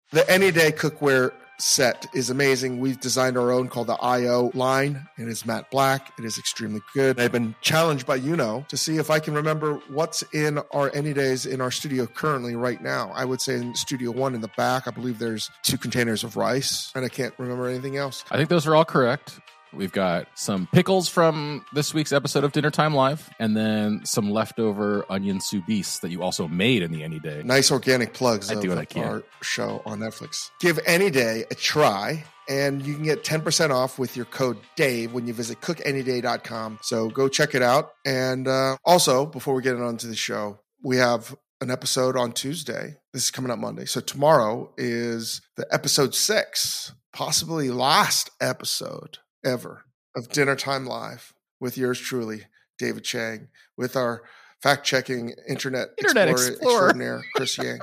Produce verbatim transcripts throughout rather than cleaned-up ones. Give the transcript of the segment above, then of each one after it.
The Any Day cookware set is amazing. We've designed our own called the I O line. It is matte black. It is extremely good. I've been challenged by Yuno to see if I can remember what's in our Any Days in our studio currently right now. I would say in Studio One in the back, I believe there's two containers of rice, and I can't remember anything else. I think those are all correct. We've got some pickles from this week's episode of Dinner Time Live, and then some leftover onion soubise that you also made in the Any Day. Nice organic plugs I of do what I can. our show on Netflix. Give Any Day a try, and you can get ten percent off with your code DAVE when you visit cook any day dot com. So go check it out. And uh, also, before we get on to the show, we have an episode on Tuesday. This is coming up Monday. So tomorrow is the episode six, possibly last episode ever of Dinner Time Live with yours truly, David Chang, with our fact-checking internet, Internet explorer, Explorer. extraordinaire, Chris Yang.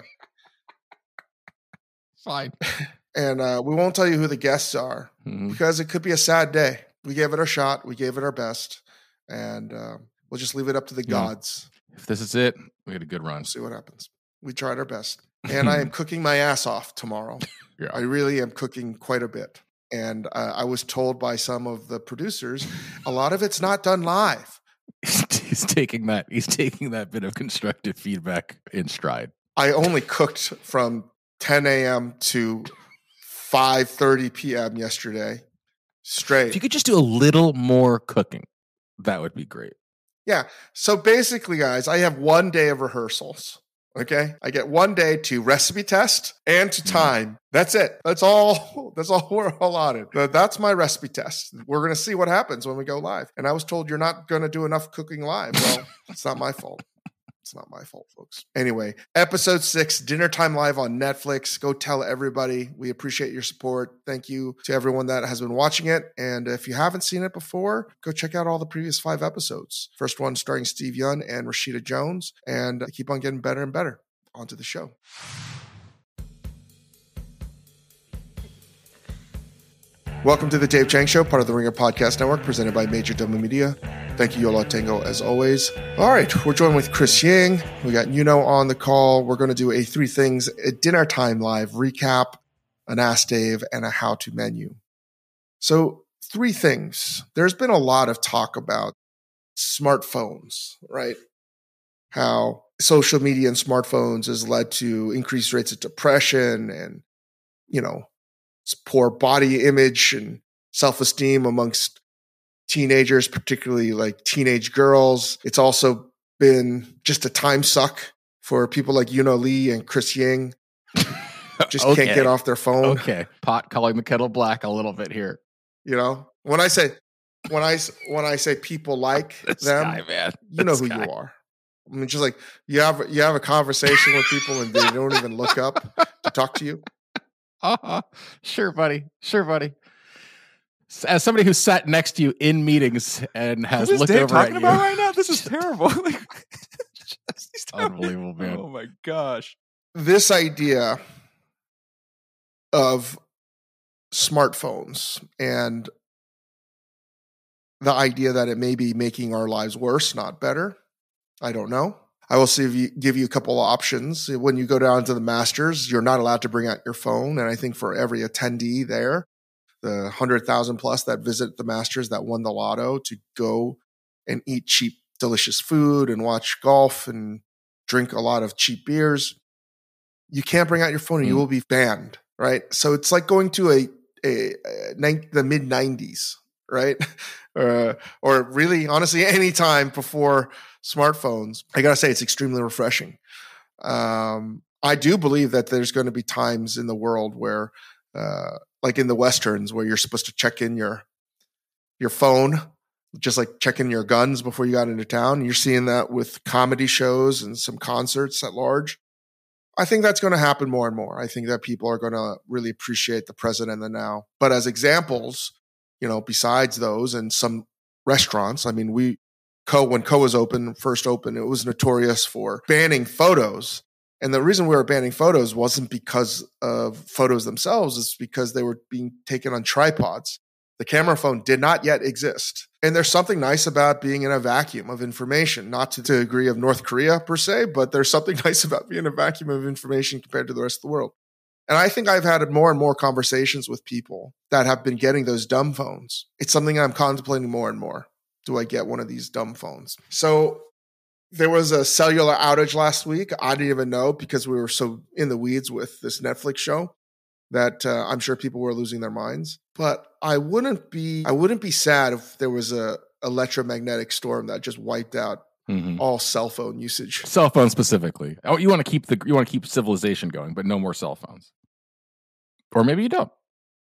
Fine. And uh, we won't tell you who the guests are Mhm. because it could be a sad day. We gave it our shot. We gave it our best. And uh, we'll just leave it up to the Yeah. gods. If this is it, we had a good run. We'll see what happens. We tried our best. And I am cooking my ass off tomorrow. Yeah. I really am cooking quite a bit. And uh, I was told by some of the producers, a lot of it's not done live. He's taking that. He's taking that bit of constructive feedback in stride. I only cooked from ten a.m. to five thirty p.m. yesterday straight. If you could just do a little more cooking, that would be great. Yeah. So basically, guys, I have one day of rehearsals. Okay. I get one day to recipe test and to time. That's it. That's all. That's all we're allotted. But that's my recipe test. We're going to see what happens when we go live. And I was told you're not going to do enough cooking live. Well, it's not my fault. It's not my fault, folks. Anyway, episode six, Dinner Time Live on Netflix. Go tell everybody. We appreciate your support. Thank you to everyone that has been watching it. And if you haven't seen it before, go check out all the previous five episodes. First one starring Steve Yeun and Rashida Jones. And keep on getting better and better. On to the show. Welcome to the Dave Chang Show, part of the Ringer Podcast Network, presented by Major Domo Media. Thank you, Yola Tango, as always. All right, we're joined with Chris Yang. We got Yuno on the call. We're going to do a three things, a Dinner Time Live recap, an Ask Dave, and a how-to menu. So three things. There's been a lot of talk about smartphones, right? How social media and smartphones has led to increased rates of depression and, you know, poor body image and self-esteem amongst teenagers, particularly like teenage girls. It's also been just a time suck for people like Yuno Lee and Chris Yang. Just Okay. can't get off their phone. Okay, pot calling the kettle black a little bit here. You know, when I say when I when I say people like This them, guy, man. you know This who guy. you are. I mean, just like you have you have a conversation with people and they don't even look up to talk to you. Uh-huh. Sure, buddy. Sure, buddy. S- As somebody who sat next to you in meetings and has Who is looked Dave over talking at you, about right now? This is terrible. Like, he's talking- Unbelievable, man. Oh my gosh. This idea of smartphones and the idea that it may be making our lives worse, not better. I don't know. I will see if you, give you a couple of options. When you go down to the Masters, you're not allowed to bring out your phone. And I think for every attendee there, the one hundred thousand plus that visit the Masters that won the lotto to go and eat cheap, delicious food and watch golf and drink a lot of cheap beers, you can't bring out your phone and Mm. you will be banned, right? So it's like going to a, a, a nin- the mid nineties, right? uh, or really, honestly, any time before smartphones. I got to say, it's extremely refreshing. Um, I do believe that there's going to be times in the world where, uh, like in the Westerns, where you're supposed to check in your your phone, just like checking your guns before you got into town. You're seeing that with comedy shows and some concerts at large. I think that's going to happen more and more. I think that people are going to really appreciate the present and the now. But as examples, you know, besides those and some restaurants, I mean, we, Co, when Co was open, first open, it was notorious for banning photos. And the reason we were banning photos wasn't because of photos themselves. It's because they were being taken on tripods. The camera phone did not yet exist. And there's something nice about being in a vacuum of information, not to the degree of North Korea per se, but there's something nice about being in a vacuum of information compared to the rest of the world. And I think I've had more and more conversations with people that have been getting those dumb phones. It's something I'm contemplating more and more. Do I get one of these dumb phones? So there was a cellular outage last week. I didn't even know because we were so in the weeds with this Netflix show that uh, I'm sure people were losing their minds. But I wouldn't be I wouldn't be sad if there was a electromagnetic storm that just wiped out mm-hmm. all cell phone usage. Cell phones specifically. Oh, you want to keep the you want to keep civilization going, but no more cell phones. Or maybe you don't.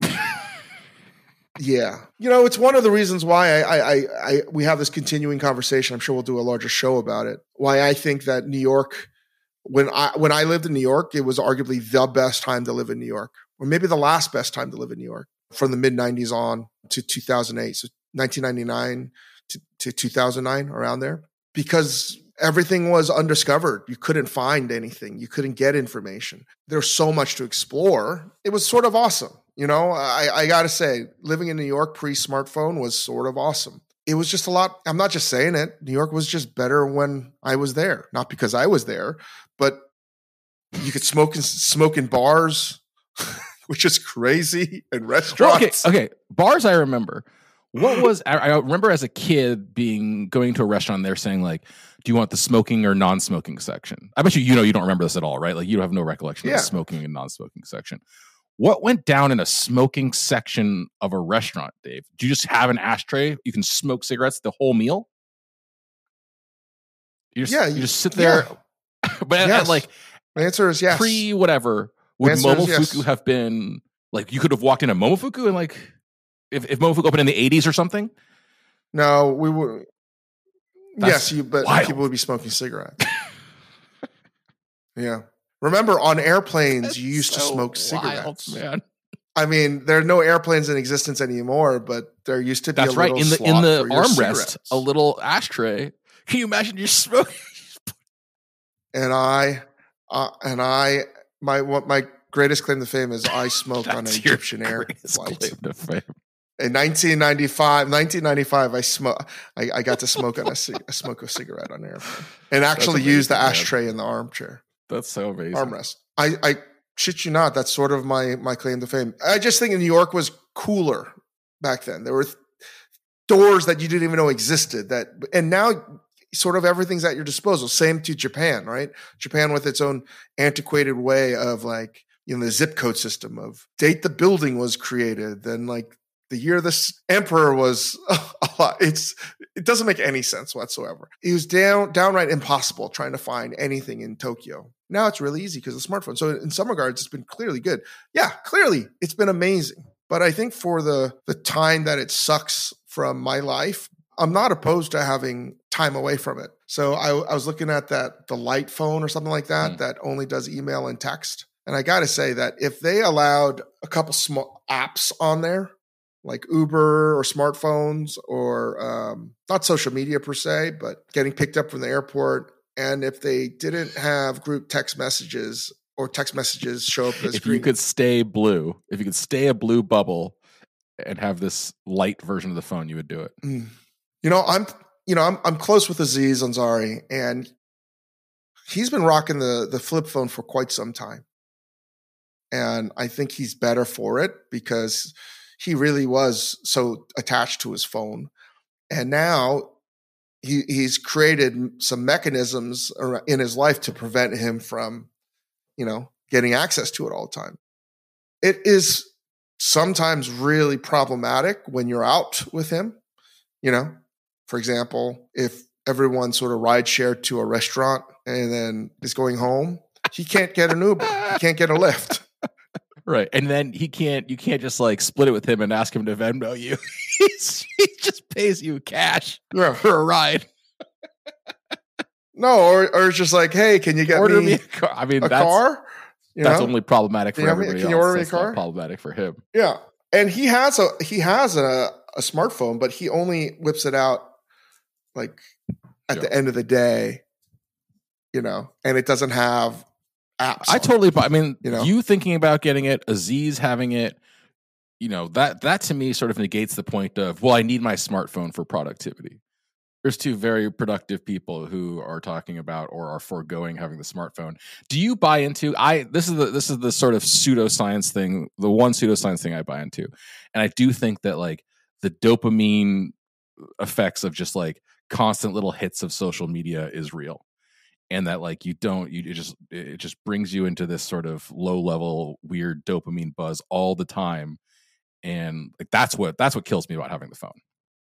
Yeah. You know, it's one of the reasons why I, I, I, I, we have this continuing conversation. I'm sure we'll do a larger show about it. Why I think that New York, when I, when I lived in New York, it was arguably the best time to live in New York, or maybe the last best time to live in New York from the mid nineties on to two thousand eight. So nineteen ninety-nine to, to two thousand nine, around there, because everything was undiscovered. You couldn't find anything. You couldn't get information. There's so much to explore. It was sort of awesome. You know, I, I got to say, living in New York pre-smartphone was sort of awesome. It was just a lot. I'm not just saying it. New York was just better when I was there. Not because I was there, but you could smoke in, smoke in bars, which is crazy, and restaurants. Well, okay, okay, bars I remember. What was, I, I remember as a kid being, going to a restaurant there saying like, do you want the smoking or non-smoking section? I bet you, you know, you don't remember this at all, right? Like you have no recollection yeah. of the smoking and non-smoking section. What went down in a smoking section of a restaurant, Dave? Do you just have an ashtray? You can smoke cigarettes the whole meal? You just, yeah. You just sit there. Yeah. But yes. at, like, the answer is yes. Pre whatever, would Momofuku yes. have been, like, you could have walked in a Momofuku and like, if, if Momofuku opened in the eighties or something? No, we would. Yes, you, but wild. People would be smoking cigarettes. Yeah. Remember, on airplanes, That's you used so to smoke cigarettes. Wild, man. I mean, there are no airplanes in existence anymore, but there used to be That's a right. little in the slot in the for your armrest, cigarettes. a little ashtray. Can you imagine you're smoking? And I, uh, and I, my what my greatest claim to fame is I smoked on an Egyptian Air flight. Claim to fame. In nineteen ninety-five, nineteen ninety-five, I smoke. I, I got to smoke on a, cig- a smoke a cigarette on an airplane, and actually use the ashtray man. in the armchair. That's so amazing. Armrest. I, I shit you not. That's sort of my my claim to fame. I just think New York was cooler back then. There were th- doors that you didn't even know existed. That and now sort of everything's at your disposal. Same to Japan, right? Japan with its own antiquated way of like, you know, the zip code system of date the building was created, then like the year this emperor was a lot. It's it doesn't make any sense whatsoever. It was down downright impossible trying to find anything in Tokyo. Now it's really easy because of the smartphone. So in some regards, it's been clearly good. Yeah, clearly it's been amazing. But I think for the the time that it sucks from my life, I'm not opposed to having time away from it. So I, I was looking at that the Light phone or something like that mm. that only does email and text. And I got to say that if they allowed a couple small apps on there, like Uber or smartphones or um, not social media per se, but getting picked up from the airport. And if they didn't have group text messages or text messages show up as if green. you could stay blue, if you could stay a blue bubble and have this light version of the phone, you would do it. Mm. You know, I'm, you know, I'm, I'm close with Aziz Ansari, and he's been rocking the, the flip phone for quite some time. And I think he's better for it because he really was so attached to his phone. And now he, he's created some mechanisms in his life to prevent him from, you know, getting access to it all the time. It is sometimes really problematic when you're out with him. You know, for example, if everyone sort of ride shared to a restaurant and then is going home, he can't get an Uber. He can't get a Lyft. Right. And then he can't, you can't just like split it with him and ask him to Venmo you. He's, he just pays you cash yeah. for a ride. No, or or it's just like, hey, can you get order me, me a car? I mean, a that's, car? You that's know? only problematic for can everybody you, can else. you order That's me a car? Not problematic for him. Yeah. And he has a he has a, a smartphone, but he only whips it out like at yeah. the end of the day, you know, and it doesn't have apps. I totally, it, I mean, you know? you thinking about getting it, Aziz having it, you know, that that to me sort of negates the point of, well, I need my smartphone for productivity. There's two very productive people who are talking about or are foregoing having the smartphone. Do you buy into I this is the this is the sort of pseudoscience thing, the one pseudoscience thing I buy into. And I do think that like the dopamine effects of just like constant little hits of social media is real. And that like you don't you it just it just brings you into this sort of low level weird dopamine buzz all the time. And like that's what that's what kills me about having the phone.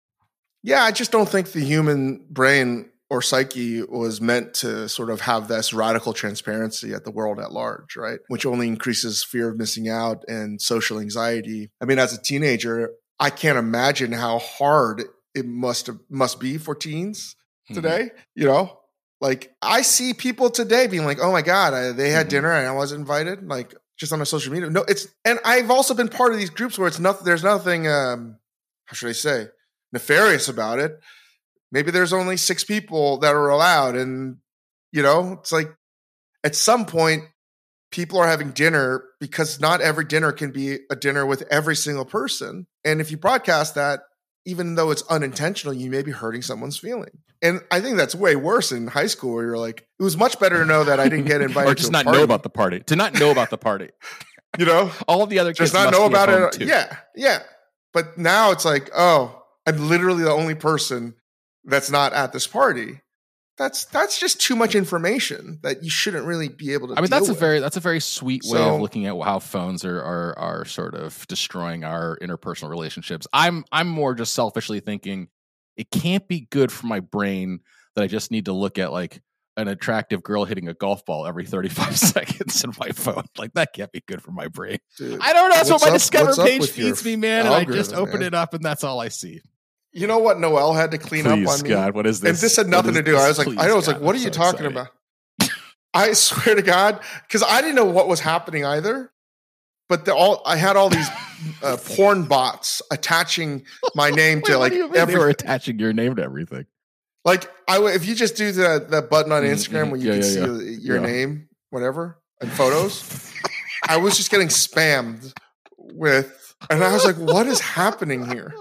Yeah, I just don't think the human brain or psyche was meant to sort of have this radical transparency at the world at large, right? Which only increases fear of missing out and social anxiety. I mean, as a teenager, I can't imagine how hard it must have, must be for teens today. Mm-hmm. You know, like I see people today being like, "Oh my God, I, they had mm-hmm. dinner and I wasn't invited." Like just on my social media. No, it's and I've also been part of these groups where it's nothing. There's nothing. Um, how should I say? Nefarious about it. Maybe there's only six people that are allowed. And, you know, it's like at some point, people are having dinner because not every dinner can be a dinner with every single person. And if you broadcast that, even though it's unintentional, you may be hurting someone's feeling. And I think that's way worse in high school where you're like, it was much better to know that I didn't get invited or just to a not party. know about the party. To not know about the party. You know? All of the other kids just not must know be about at home it. Too. Yeah. Yeah. But now it's like, oh, I'm literally the only person that's not at this party. That's that's just too much information that you shouldn't really be able to. I mean, deal that's with. a very that's a very sweet way so, of looking at how phones are are are sort of destroying our interpersonal relationships. I'm I'm more just selfishly thinking it can't be good for my brain that I just need to look at like an attractive girl hitting a golf ball every thirty-five seconds in my phone. Like that can't be good for my brain. Dude, I don't know. That's what my up, Discover page feeds me, man. And I just open man. it up and that's all I see. You know what Noelle had to clean Please, up on me? God, what is this? And this had nothing to do. This? I was like, Please, I was God, like, what I'm are you so talking excited. about? I swear to God, because I didn't know what was happening either. But the, all I had all these uh, porn bots attaching my name to Wait, like every. They were attaching your name to everything. Like I, if you just do the the button on Instagram mm-hmm. where you yeah, can yeah, see yeah. your yeah. name, whatever, and photos, I was just getting spammed with, and I was like, "What is happening here?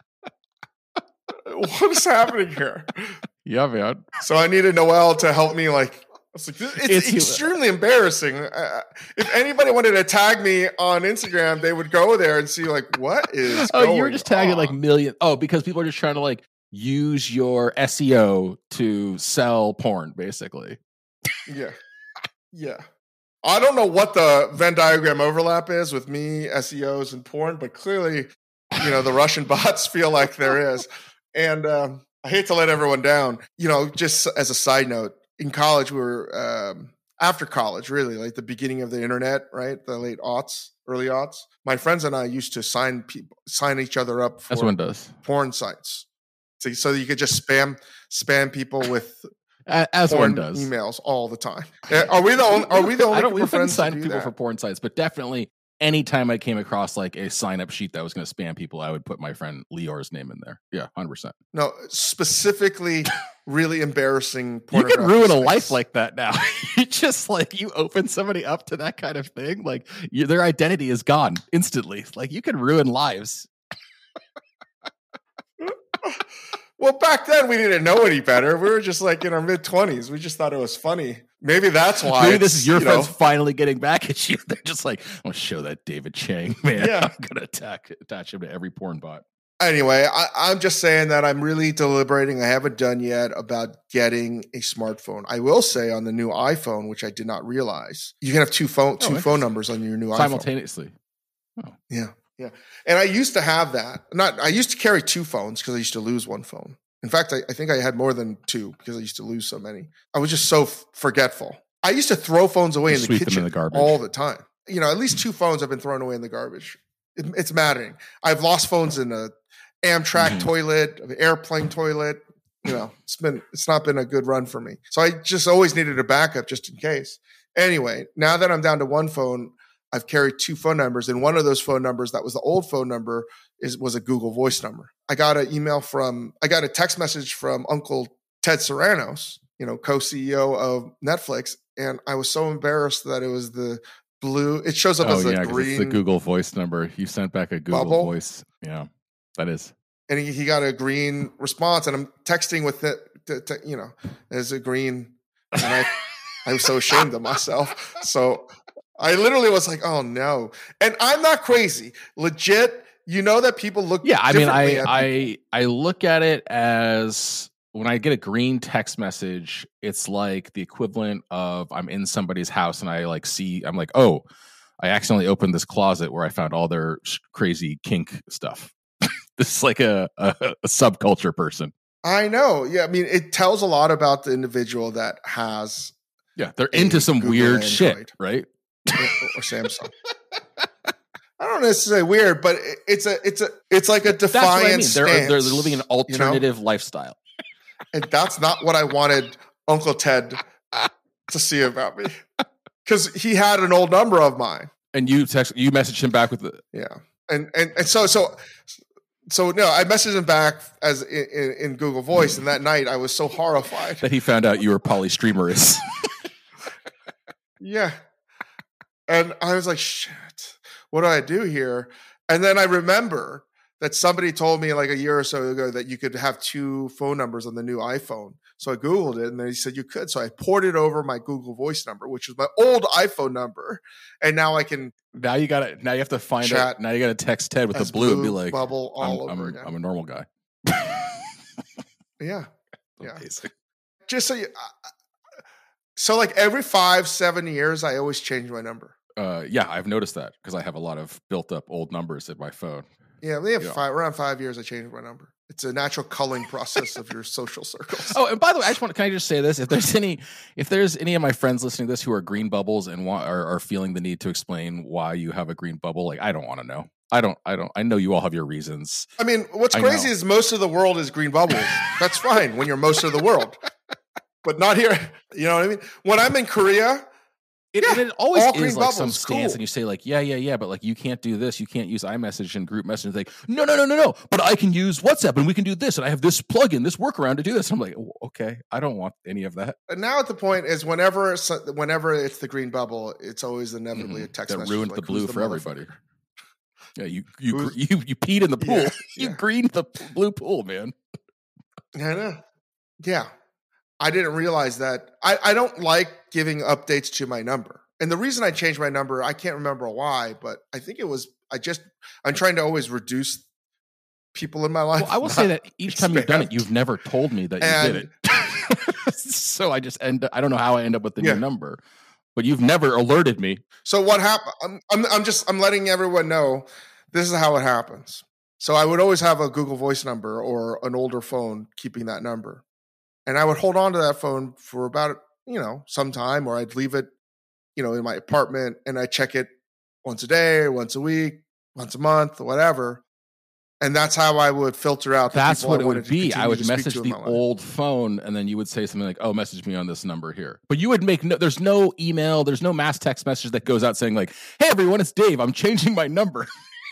What is happening here?" Yeah, man. So I needed Noelle to help me. Like, I was like, it's, It's- extremely embarrassing. Uh, if anybody wanted to tag me on Instagram, they would go there and see like, what is? Oh, going you were just tagging on? like million. Oh, because people are just trying to like use your S E O to sell porn, basically. Yeah. Yeah. I don't know what the Venn diagram overlap is with me, S E Os, and porn, but clearly, you know, the Russian bots feel like there is. And um, I hate to let everyone down. You know, just as a side note, in college, we were, um, after college, really, like the beginning of the internet, right? The late aughts, early aughts. My friends and I used to sign people, sign each other up for As one does. porn sites. So, so you could just spam spam people with As porn one does. emails all the time. Are we the only? Are we the only? I don't. group We of didn't friends sign to do people that? for porn sites, but definitely anytime I came across like a sign up sheet that was going to spam people, I would put my friend Lior's name in there. Yeah, hundred percent. No, specifically, really embarrassing. You can pornographic ruin a sites. life like that now. You just like you open somebody up to that kind of thing, like you, their identity is gone instantly. Like you can ruin lives. Well, back then we didn't know any better. We were just like in our mid twenties. We just thought it was funny. Maybe that's why. Maybe this it's, is your you friends know, finally getting back at you. They're just like, I'm gonna show that David Chang, man. Yeah. I'm gonna attack attach him to every porn bot. Anyway, I, I'm just saying that I'm really deliberating. I haven't done yet about getting a smartphone. I will say on the new iPhone, which I did not realize, you can have two phone two Oh, phone numbers on your new iPhone. Simultaneously. Oh. Yeah, yeah. And I used to have that. Not. I used to carry two phones because I used to lose one phone. In fact, I, I think I had more than two because I used to lose so many. I was just so f- forgetful. I used to throw phones away in the Sweep them in kitchen the garbage. all the time. You know, at least two phones have been thrown away in the garbage. It, it's maddening. I've lost phones in a Amtrak Mhm. toilet, an airplane toilet. You know, it's been it's not been a good run for me. So I just always needed a backup just in case. Anyway, now that I'm down to one phone, I've carried two phone numbers, and one of those phone numbers that was the old phone number is was a Google Voice number. I got an email from, I got a text message from Uncle Ted Sarandos, you know, co-C E O of Netflix, and I was so embarrassed that it was the blue. It shows up Oh as a yeah, 'cause green. it's the Google Voice number. You sent back a Google bubble. Voice. Yeah, that is. and he, he got a green response, and I'm texting with it, to, to, you know, as a green, and I, I was so ashamed of myself. So I literally was like, oh no. And I'm not crazy. Legit, you know that people look Yeah, I mean, I differently at I people. I look at it as when I get a green text message, it's like the equivalent of I'm in somebody's house and I like see, I'm like, oh, I accidentally opened this closet where I found all their sh- crazy kink stuff. This is like a, a, a subculture person. I know. Yeah, I mean, it tells a lot about the individual that has Yeah, they're a into some Google weird Android shit, right? or Samsung. I don't necessarily weird, but it- it's a it's a it's like a defiant That's what I mean. They're, they're stance, living an you know? alternative lifestyle. And that's not what I wanted Uncle Ted to see about me, because he had an old number of mine. And you text, you messaged him back with the Yeah, and and and so so so no, I messaged him back as in, in, in Google Voice, and that night I was so horrified that he found out you were polystreamerous. Yeah, and I was like, shit, what do I do here? And then I remember that somebody told me like a year or so ago that you could have two phone numbers on the new iPhone. So I Googled it, and they said you could. So I ported over my Google Voice number, which was my old iPhone number, and now I can Now you got to. Now you have to find Chat it. Now you got to text Ted with the as blue and be Blue like, Bubble all I'm, over I'm, again. I'm a normal guy. Yeah, yeah. Amazing. Just so you, uh, so like every five, seven years, I always change my number. Uh, yeah, I've noticed that because I have a lot of built up old numbers in my phone. Yeah, we have Yeah. five around five years. I changed my number. It's a natural culling process of your social circles. Oh, and by the way, I just want can I just say this? If there's any, if there's any of my friends listening to this who are green bubbles and want are, are feeling the need to explain why you have a green bubble, like I don't want to know. I don't. I don't. I know you all have your reasons. I mean, what's I crazy know. is most of the world is green bubbles. That's fine when you're most of the world, but not here. You know what I mean? When I'm in Korea, It, Yeah, and it always all is green like some bubbles, stance, cool. and you say like, yeah, yeah, yeah, but like you can't do this. You can't use iMessage and group message. Like, no, no, no, no, no. But I can use WhatsApp, and we can do this, and I have this plugin, this workaround to do this. I'm like, oh, okay, I don't want any of that. and now at the point is whenever so- whenever it's the green bubble, it's always inevitably a text That message ruined like, the blue "Who's the for everybody." motherfucker?" Yeah, you you Who's- gr- you you peed in the pool. Yeah, You yeah. greened the p- blue pool, man. I know. Yeah, I didn't realize that. I, I don't like giving updates to my number. And the reason I changed my number, I can't remember why, but I think it was, I just, I'm trying to always reduce people in my life. Well, I will say that each time you've done it, expand. you've never told me that you And- did it. So I just end. I don't know how I end up with the Yeah. new number, but you've never alerted me. So what happened? I'm, I'm, I'm just, I'm letting everyone know this is how it happens. So I would always have a Google Voice number or an older phone keeping that number. And I would hold on to that phone for about, you know, some time, or I'd leave it, you know, in my apartment, and I check it once a day, once a week, once a month, or whatever. And that's how I would filter out. The That's people what I it wanted would to be. continue I would to speak message to in the my life. old phone, and then you would say something like, "Oh, message me on this number here." But you would make no. There's no email. There's no mass text message that goes out saying like, "Hey, everyone, it's Dave. I'm changing my number."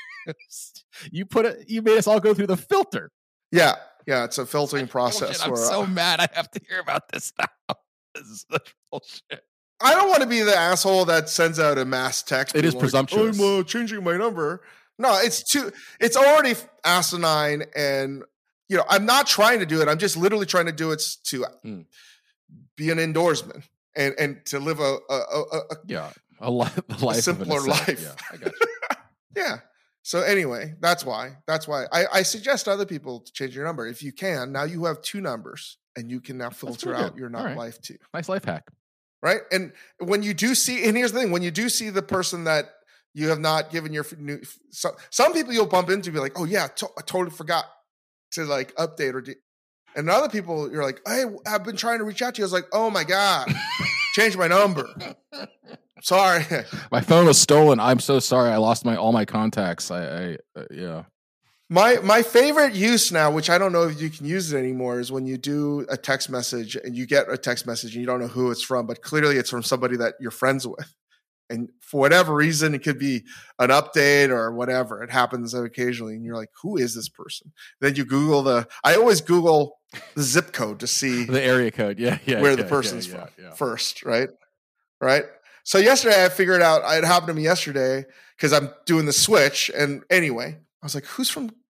You put it. You made us all go through the filter. Yeah, yeah, it's a filtering process. Bullshit. I'm where, so uh, mad. I have to hear about this now. This is such bullshit. I don't want to be the asshole that sends out a mass text. It is being like, presumptuous. I'm uh, changing my number. No, it's too. It's already asinine, and you know I'm not trying to do it. I'm just literally trying to do it to Hmm. be an indoorsman and and to live a a, a, a Yeah, a, li- a life simpler of an ascetic. life. Yeah, I got you. yeah. So anyway, that's why. That's why I, I suggest other people to change your number if you can. Now you have two numbers, and you can now filter pretty out good. your All not right. life too. Nice life hack. Right. And when you do see, and here's the thing, when you do see the person that you have not given your f- new, so, some people you'll bump into be like, oh yeah, to- I totally forgot to like update or do, and other people you're like, hey, I've been trying to reach out to you. I was like, oh my God, change my number. Sorry. My phone was stolen. I'm so sorry. I lost my all my contacts. I, I uh, yeah. My my favorite use now, which I don't know if you can use it anymore, is when you do a text message and you get a text message and you don't know who it's from, but clearly it's from somebody that you're friends with. And for whatever reason, it could be an update or whatever. It happens occasionally. And you're like, who is this person? Then you Google the, I always Google the zip code to see The area code. Yeah, yeah. where yeah, the yeah, person's yeah, from yeah. first, right? Right. So yesterday I figured out, it happened to me yesterday because I'm doing the switch. And anyway, I was like, who's from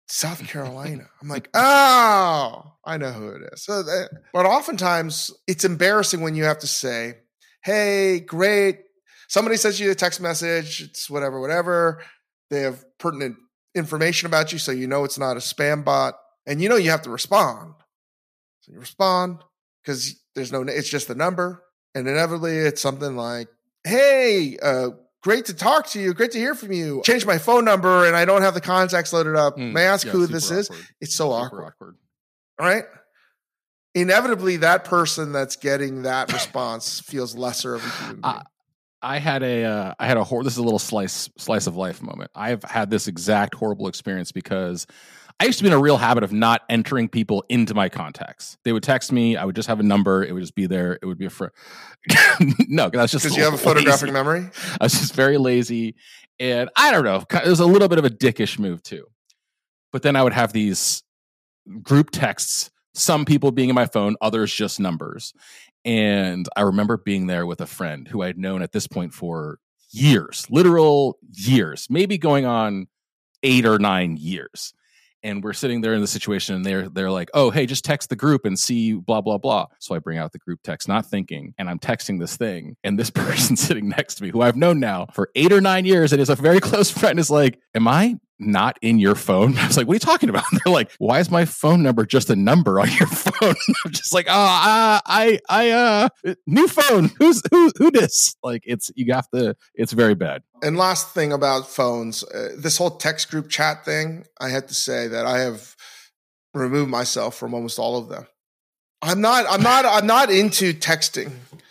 South Carolina. I'm like, oh, I know who it is. So that, but oftentimes it's embarrassing when you have to say, hey, great. Somebody sends you a text message. It's whatever, whatever. They have pertinent information about you, so you know it's not a spam bot. And you know you have to respond. So you respond because there's no, it's just the number. And inevitably it's something like, hey, uh, great to talk to you. Great to hear from you. Change my phone number and I don't have the contacts loaded up. Mm, May I ask yeah, who this awkward. is? It's so awkward. awkward. All right. Inevitably, that person that's getting that response feels lesser of a human being. Uh, I had a, uh, I had a, hor- this is a little slice, slice of life moment. I've had this exact horrible experience because I used to be in a real habit of not entering people into my contacts. They would text me. I would just have a number. It would just be there. It would be a friend. No, that's just because you have a photographic lazy. memory. I was just very lazy. And I don't know. It was a little bit of a dickish move too. But then I would have these group texts, some people being in my phone, others just numbers. And I remember being there with a friend who I'd known at this point for years, literal years, maybe going on eight or nine years. And we're sitting there in the situation and they're they're like, oh, hey, just text the group and see blah, blah, blah. So I bring out the group text, not thinking, and I'm texting this thing. And this person sitting next to me, who I've known now for eight or nine years and is a very close friend, is like, am I not in your phone? I was like, what are you talking about? And they're like, why is my phone number just a number on your phone? I'm just like, oh, uh, I, I, uh, new phone. Who's, who, who this? Like, it's, you have to, it's very bad. And last thing about phones, uh, this whole text group chat thing, I had to say that I have removed myself from almost all of them. I'm not, I'm not, I'm not into texting,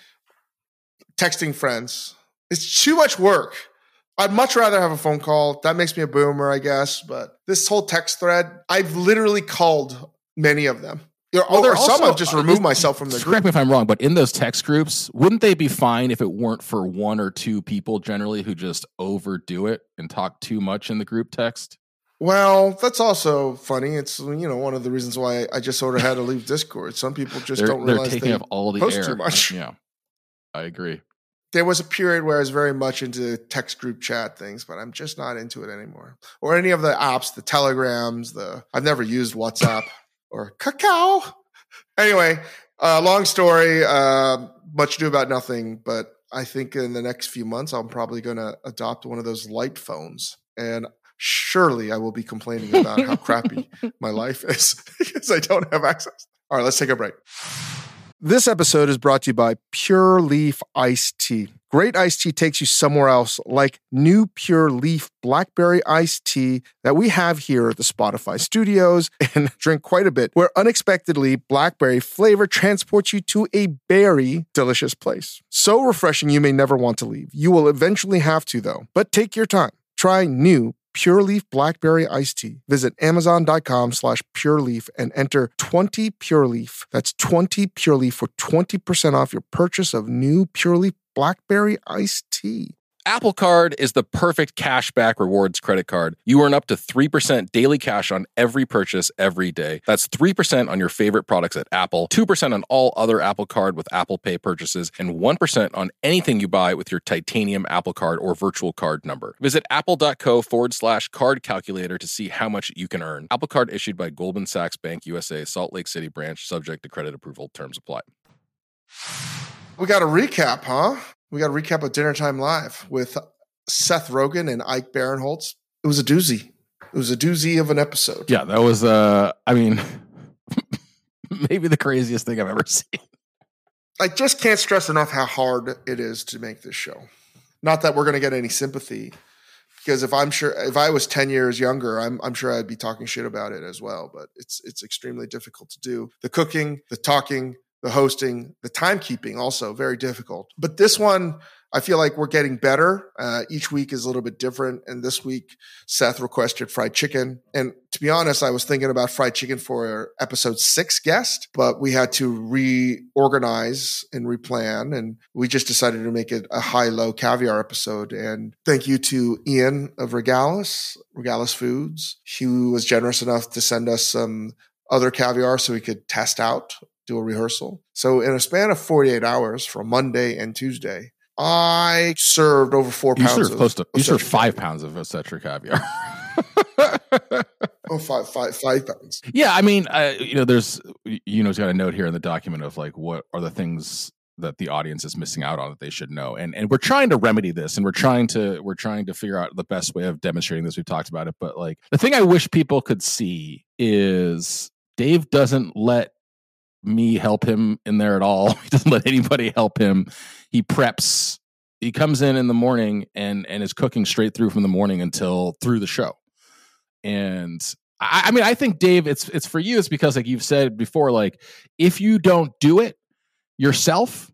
texting friends. It's too much work. I'd much rather have a phone call. That makes me a boomer, I guess. But this whole text thread, I've literally called many of them. There are well, some I've just removed uh, myself from the group. Correct me if I'm wrong, but in those text groups, wouldn't they be fine if it weren't for one or two people generally who just overdo it and talk too much in the group text? Well, that's also funny. It's, you know, one of the reasons why I just sort of had to leave Discord. Some people just they're, don't realize they're taking they up all the post air. too much. Yeah, I agree. There was a period where I was very much into text group chat things, but I'm just not into it anymore. Or any of the apps, the Telegrams, the I've never used WhatsApp or Kakao. Anyway, uh, long story, uh, much ado about nothing, but I think in the next few months, I'm probably going to adopt one of those light phones. And surely I will be complaining about how crappy my life is because I don't have access. All right, let's take a break. This episode is brought to you by Pure Leaf Iced Tea. Great iced tea takes you somewhere else, like new Pure Leaf Blackberry Iced Tea that we have here at the Spotify studios and drink quite a bit, where unexpectedly blackberry flavor transports you to a berry delicious place. So refreshing you may never want to leave. You will eventually have to, though. But take your time. Try new Pure Leaf Blackberry Iced Tea. Visit amazon.com slash Pure Leaf and enter twenty Pure Leaf. That's twenty Pure Leaf for twenty percent off your purchase of new Pure Leaf Blackberry Iced Tea. Apple Card is the perfect cashback rewards credit card. You earn up to three percent daily cash on every purchase every day. That's three percent on your favorite products at Apple, two percent on all other Apple Card with Apple Pay purchases, and one percent on anything you buy with your titanium Apple Card or virtual card number. Visit apple.co forward slash card calculator to see how much you can earn. Apple Card issued by Goldman Sachs Bank U S A, Salt Lake City branch, subject to credit approval. Terms apply. We got a recap, huh? We got a recap of Dinner Time Live with Seth Rogen and Ike Barinholtz. It was a doozy. It was a doozy of an episode. Yeah, that was, uh, I mean, maybe the craziest thing I've ever seen. I just can't stress enough how hard it is to make this show. Not that we're going to get any sympathy, because if I'm sure, if I was ten years younger, I'm, I'm sure I'd be talking shit about it as well. But it's it's extremely difficult to do. The cooking, the talking, the hosting, the timekeeping, also very difficult. But this one, I feel like we're getting better. Uh, each week is a little bit different. And this week, Seth requested fried chicken. And to be honest, I was thinking about fried chicken for episode six guest, but we had to reorganize and replan. And we just decided to make it a high-low caviar episode. And thank you to Ian of Regalis, Regalis Foods. He was generous enough to send us some other caviar so we could test out, do a rehearsal. So in a span of forty-eight hours from Monday and Tuesday, I served over four you pounds served of close to, You served Osetra five caviar. pounds of Osetra caviar. Oh, five, five, five pounds. Yeah, I mean, uh, you know, there's, you know, it's got a note here in the document of like, what are the things that the audience is missing out on that they should know, and and we're trying to remedy this, and we're trying to we're trying to figure out the best way of demonstrating this. We've talked about it, but like the thing I wish people could see is Dave doesn't let me help him in there at all. He doesn't let anybody help him. He preps. He comes in in the morning and and is cooking straight through from the morning until through the show. And I, I mean, I think Dave, it's it's for you. It's because like you've said before, like if you don't do it yourself,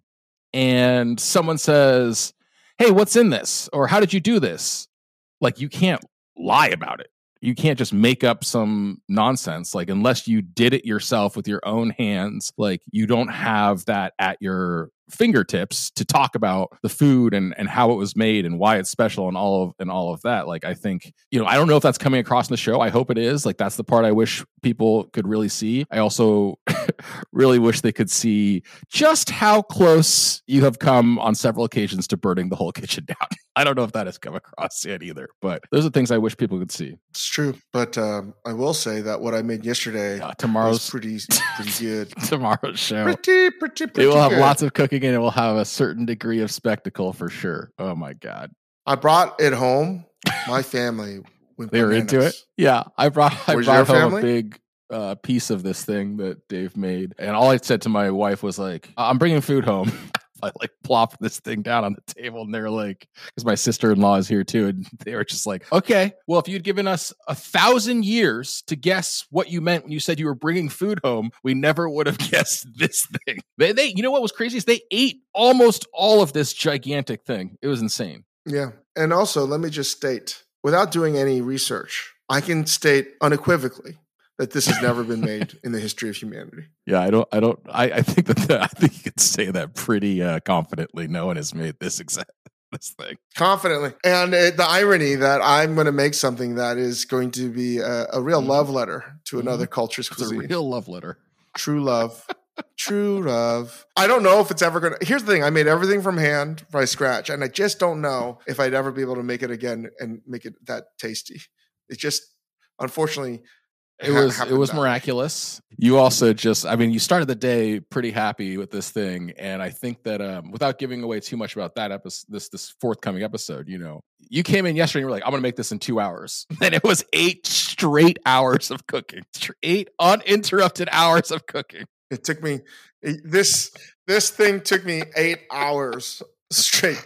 and someone says, "Hey, what's in this?" or "How did you do this?" like you can't lie about it. You can't just make up some nonsense. Like unless you did it yourself with your own hands, like you don't have that at your fingertips to talk about the food and and how it was made and why it's special and all of and all of that. Like I think, you know, I don't know if that's coming across in the show. I hope it is. Like that's the part I wish people could really see. I also really wish they could see just how close you have come on several occasions to burning the whole kitchen down. I don't know if that has come across yet either, but those are things I wish people could see. It's true, but um, I will say that what I made yesterday yeah, tomorrow's was pretty pretty good. Tomorrow's show, pretty pretty pretty. It will have good. lots of cooking and it will have a certain degree of spectacle for sure. Oh my god! I brought it home. My family went they were bananas. into it. Yeah, I brought I Where's brought your home family? a big uh, piece of this thing that Dave made, and all I said to my wife was like, "I'm bringing food home." I like plop this thing down on the table, and they're like, because my sister-in-law is here too, and they were just like, okay, well, if you'd given us a thousand years to guess what you meant when you said you were bringing food home, we never would have guessed this thing. They, they, you know what was crazy is they ate almost all of this gigantic thing. It was insane. Yeah, and also let me just state, without doing any research, I can state unequivocally that this has never been made in the history of humanity. Yeah, I don't, I don't, I, I think that the, I think you could say that pretty uh, confidently. No one has made this exact this thing confidently, and uh, the irony that I'm going to make something that is going to be a, a real mm-hmm. love letter to mm-hmm. another culture's it's cuisine. A real love letter, true love, true love. I don't know if it's ever going to. Here's the thing: I made everything from hand by scratch, and I just don't know if I'd ever be able to make it again and make it that tasty. It just, unfortunately. It was it was miraculous. You also just, I mean, you started the day pretty happy with this thing, and I think that um, without giving away too much about that episode, this this forthcoming episode, you know, you came in yesterday and you were like, "I'm going to make this in two hours," and it was eight straight hours of cooking, eight uninterrupted hours of cooking. It took me this this thing took me eight hours straight.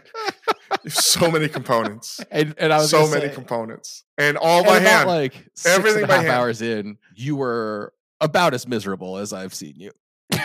So many components, and, and I was so many say, components, and all by and hand. Like six everything and a by half hand. Hours in, you were about as miserable as I've seen you.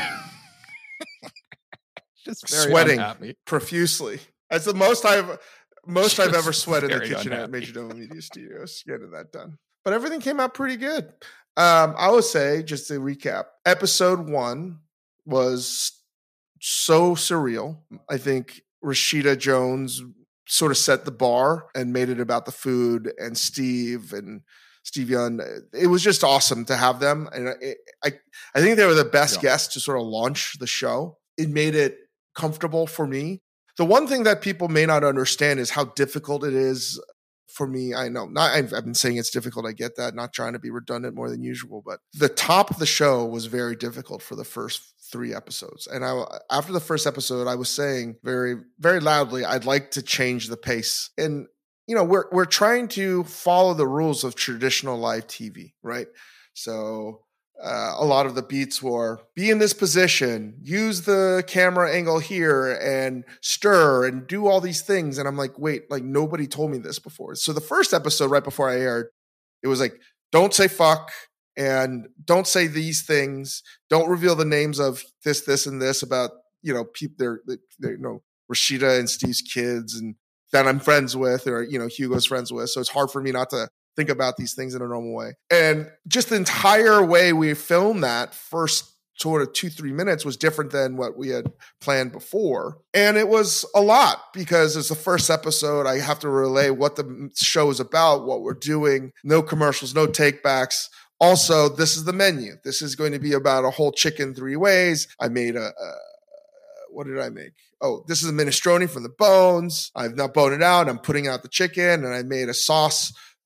Just very sweating unhappy. profusely. That's the most I've most Just I've ever sweated in the kitchen unhappy. at Major Domo Media Studios getting that done. But everything came out pretty good. Um, I would say, just to recap, episode one was so surreal. I think Rashida Jones sort of set the bar and made it about the food, and Steve and Steve Young. It was just awesome to have them. And it, I, I think they were the best yeah. guests to sort of launch the show. It made it comfortable for me. The one thing that people may not understand is how difficult it is for me. I know not, I've, I've been saying it's difficult. I get that, not trying to be redundant more than usual, but the top of the show was very difficult for the first three episodes. And I, after the first episode, I was saying very, very loudly, I'd like to change the pace. And, you know, we're, we're trying to follow the rules of traditional live T V, right? So uh, a lot of the beats were be in this position, use the camera angle here and stir and do all these things. And I'm like, wait, like nobody told me this before. So the first episode right before I aired, it was like, don't say fuck. And don't say these things. Don't reveal the names of this, this, and this about, you know, people, they're, they're, you know, Rashida and Steve's kids and that I'm friends with, or, you know, Hugo's friends with. So it's hard for me not to think about these things in a normal way. And just the entire way we filmed that first sort of two, three minutes was different than what we had planned before. And it was a lot because it's the first episode. I have to relay what the show is about, what we're doing, no commercials, no takebacks. Also, this is the menu. This is going to be about a whole chicken three ways. I made a, a what did I make? Oh, this is a minestrone from the bones. I've not boned it out. I'm putting out the chicken, and I made a sauce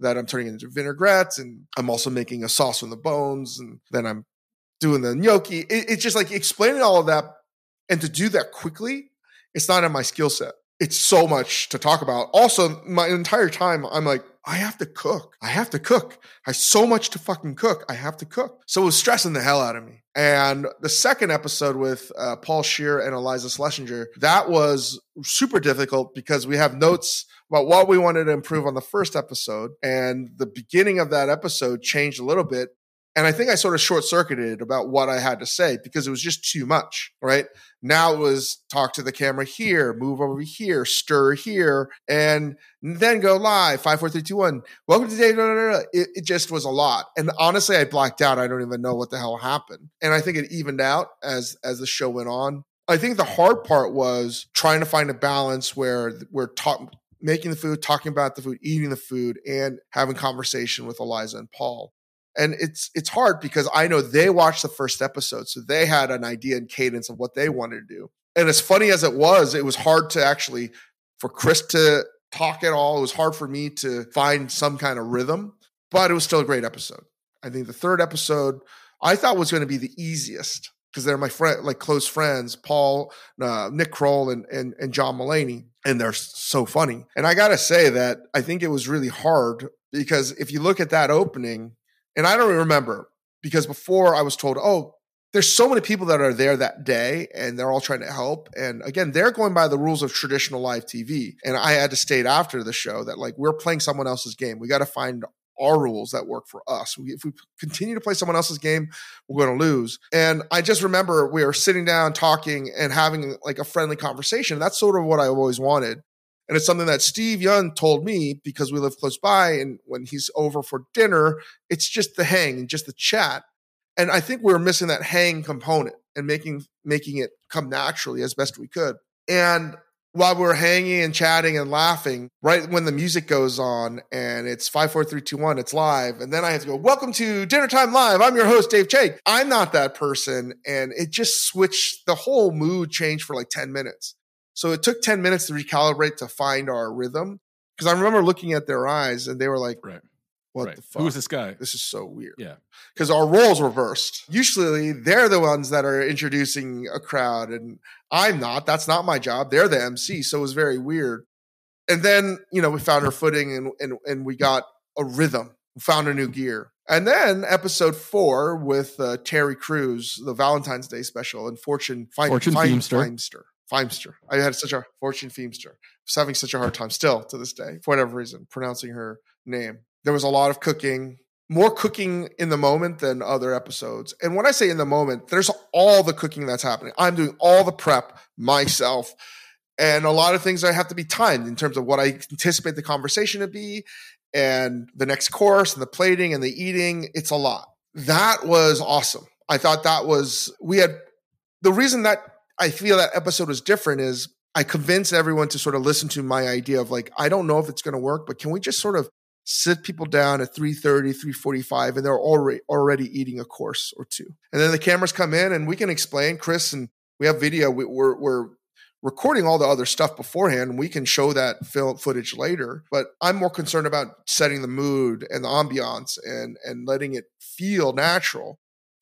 that I'm turning into vinaigrettes, and I'm also making a sauce from the bones, and then I'm doing the gnocchi. It, it's just like explaining all of that, and to do that quickly, it's not in my skill set. It's so much to talk about. Also, my entire time, I'm like, I have to cook. I have to cook. I have so much to fucking cook. I have to cook. So it was stressing the hell out of me. And the second episode with uh, Paul Scheer and Eliza Schlesinger, that was super difficult because we have notes about what we wanted to improve on the first episode. And the beginning of that episode changed a little bit. And I think I sort of short-circuited about what I had to say because it was just too much, right? Now it was talk to the camera here, move over here, stir here, and then go live. Five, four, three, two, one. Welcome to Dave. It, it just was a lot. And honestly, I blacked out. I don't even know what the hell happened. And I think it evened out as, as the show went on. I think the hard part was trying to find a balance where we're talking, making the food, talking about the food, eating the food, and having conversation with Eliza and Paul. And it's it's hard because I know they watched the first episode, so they had an idea and cadence of what they wanted to do. And as funny as it was, it was hard to actually, for Chris to talk at all. It was hard for me to find some kind of rhythm, but it was still a great episode. I think the third episode I thought was going to be the easiest because they're my friend, like close friends, Paul, uh, Nick Kroll, and, and and John Mulaney, and they're so funny. And I got to say that I think it was really hard because if you look at that opening. And I don't remember because before I was told, oh, there's so many people that are there that day and they're all trying to help. And again, they're going by the rules of traditional live T V. And I had to state after the show that like, we're playing someone else's game. We got to find our rules that work for us. We, if we continue to play someone else's game, we're going to lose. And I just remember we were sitting down talking and having like a friendly conversation. That's sort of what I always wanted. And it's something that Steve Young told me because we live close by. And when he's over for dinner, it's just the hang and just the chat. And I think we were missing that hang component and making, making it come naturally as best we could. And while we were hanging and chatting and laughing, right when the music goes on and it's five, four, three, two, one, it's live. And then I have to go, welcome to Dinner Time Live. I'm your host, Dave Chake. I'm not that person. And it just switched, the whole mood changed for like ten minutes. So it took ten minutes to recalibrate to find our rhythm. Because I remember looking at their eyes and they were like, right. what right. the fuck? Who is this guy? This is so weird. Yeah. Because our roles reversed. Usually they're the ones that are introducing a crowd and I'm not. That's not my job. They're the M C. So it was very weird. And then, you know, we found our footing and, and, and we got a rhythm. We found a new gear. And then episode four with uh, Terry Crews, the Valentine's Day special, and Fortune, Fine, Fortune Fine, Feimster. Feimster. Feimster. I had such a Fortune Feimster. I was having such a hard time still to this day, for whatever reason, pronouncing her name. There was a lot of cooking, more cooking in the moment than other episodes. And when I say in the moment, there's all the cooking that's happening. I'm doing all the prep myself. And a lot of things I have to be timed in terms of what I anticipate the conversation to be and the next course and the plating and the eating. It's a lot. That was awesome. I thought that was, we had, the reason that I feel that episode was different is I convinced everyone to sort of listen to my idea of like, I don't know if it's going to work, but can we just sort of sit people down at three thirty, three forty-five, and they're already already eating a course or two. And then the cameras come in and we can explain, Chris, and we have video. We, we're, we're recording all the other stuff beforehand, and we can show that film footage later. But I'm more concerned about setting the mood and the ambiance and, and letting it feel natural.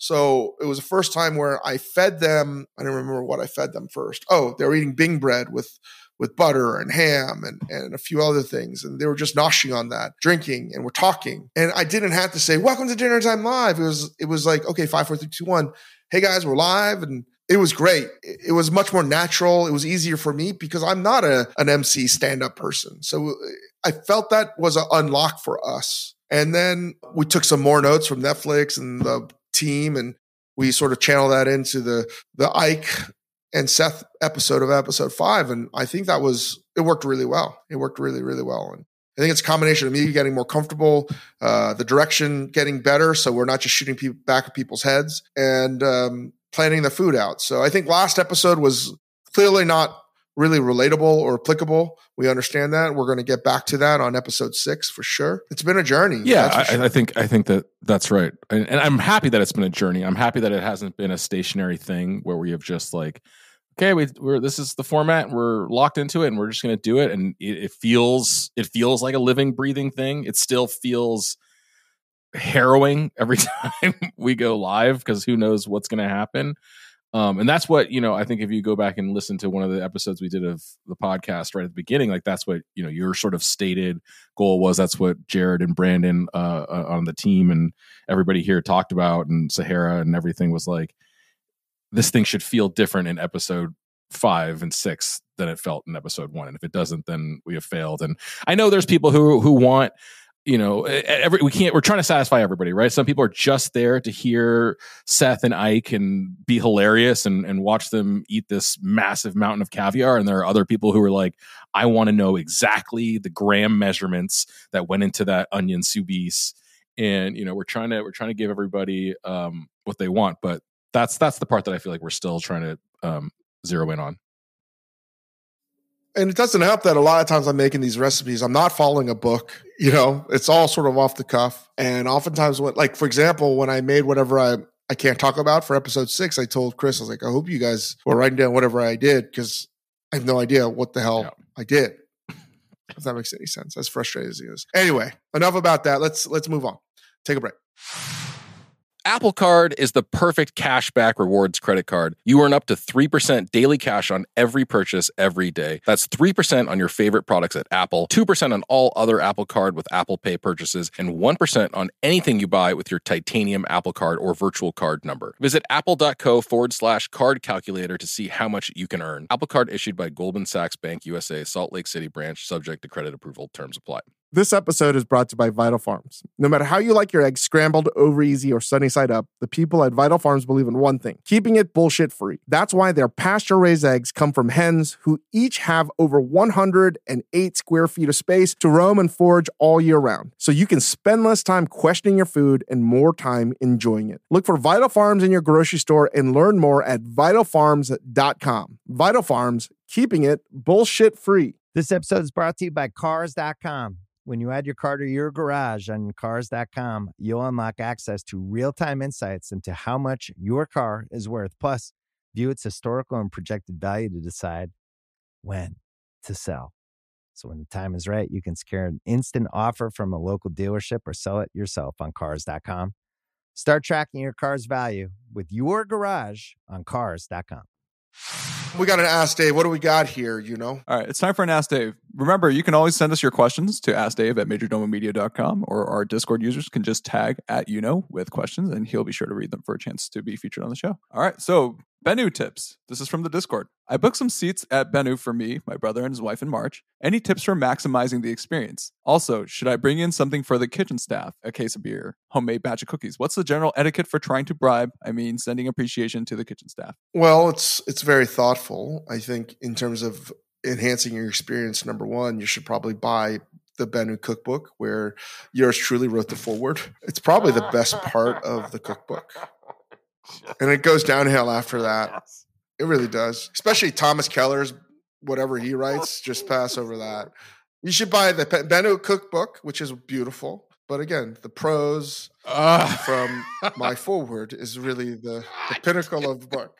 So it was the first time where I fed them. I don't remember what I fed them first. Oh, they were eating Bing bread with, with butter and ham and, and a few other things. And they were just noshing on that, drinking, and we're talking. And I didn't have to say, welcome to Dinner Time Live. It was, it was like, okay, five, four, three, two, one. Hey guys, we're live. And it was great. It was much more natural. It was easier for me because I'm not a, an M C stand-up person. So I felt that was an unlock for us. And then we took some more notes from Netflix and the team, and we sort of channel that into the the Ike and Seth episode of episode five. And I think that was, it worked really well. It worked really, really well. And I think it's a combination of me getting more comfortable, uh, the direction getting better. So we're not just shooting people back at people's heads, and um, planning the food out. So I think last episode was clearly not really relatable or applicable. We understand that. We're going to get back to that on episode six for sure. It's been a journey. Yeah, I, sure. I think I think that that's right, and, and I'm happy that it's been a journey. I'm happy that it hasn't been a stationary thing where we have just like, okay, we, we're this is the format. We're locked into it, and we're just going to do it. And it, it feels it feels like a living, breathing thing. It still feels harrowing every time we go live because who knows what's going to happen. Um, and that's what, you know, I think if you go back and listen to one of the episodes we did of the podcast right at the beginning, like that's what, you know, your sort of stated goal was. That's what Jared and Brandon uh, on the team and everybody here talked about, and Sahara and everything was like, this thing should feel different in episode five and six than it felt in episode one. And if it doesn't, then we have failed. And I know there's people who who want, you know, every, we can't, we're trying to satisfy everybody, right? Some people are just there to hear Seth and Ike and be hilarious and, and watch them eat this massive mountain of caviar. And there are other people who are like, I want to know exactly the gram measurements that went into that onion soubise. And, you know, we're trying to, we're trying to give everybody um, what they want, but that's, that's the part that I feel like we're still trying to um, zero in on. And it doesn't help that a lot of times I'm making these recipes, I'm not following a book, you know, it's all sort of off the cuff. And oftentimes when, like, for example, when I made whatever I, I can't talk about for episode six, I told Chris, I was like, I hope you guys were writing down whatever I did, because I have no idea what the hell yeah. I did. If that makes any sense. As frustrating as he is. Anyway, enough about that. Let's, let's move on. Take a break. Apple Card is the perfect cashback rewards credit card. You earn up to three percent daily cash on every purchase every day. That's three percent on your favorite products at Apple, two percent on all other Apple Card with Apple Pay purchases, and one percent on anything you buy with your titanium Apple Card or virtual card number. Visit apple.co forward slash card calculator to see how much you can earn. Apple Card issued by Goldman Sachs Bank U S A, Salt Lake City branch, subject to credit approval. Terms apply. This episode is brought to you by Vital Farms. No matter how you like your eggs, scrambled, over easy, or sunny side up, the people at Vital Farms believe in one thing: keeping it bullshit free. That's why their pasture-raised eggs come from hens who each have over one hundred eight square feet of space to roam and forage all year round. So you can spend less time questioning your food and more time enjoying it. Look for Vital Farms in your grocery store and learn more at vital farms dot com. Vital Farms, keeping it bullshit free. This episode is brought to you by cars dot com. When you add your car to your garage on cars dot com, you'll unlock access to real-time insights into how much your car is worth. Plus, view its historical and projected value to decide when to sell. So when the time is right, you can secure an instant offer from a local dealership or sell it yourself on cars dot com. Start tracking your car's value with your garage on cars dot com. We got an Ask Dave. What do we got here, you know? All right, it's time for an Ask Dave. Remember, you can always send us your questions to ask dave at major domo media dot com, or our Discord users can just tag at you know with questions, and he'll be sure to read them for a chance to be featured on the show. All right, so Bennu tips. This is from the Discord. I booked some seats at Bennu for me, my brother, and his wife in March. Any tips for maximizing the experience? Also, should I bring in something for the kitchen staff? A case of beer, homemade batch of cookies? What's the general etiquette for trying to bribe, I mean, sending appreciation to the kitchen staff? Well, it's it's very thoughtful. I think in terms of enhancing your experience, number one, you should probably buy the Bennu cookbook, where yours truly wrote the foreword. It's probably the best part of the cookbook. And it goes downhill after that. It really does. Especially Thomas Keller's, whatever he writes, just pass over that. You should buy the Bennu cookbook, which is beautiful. But again, the prose uh. from my foreword is really the, the pinnacle of the book.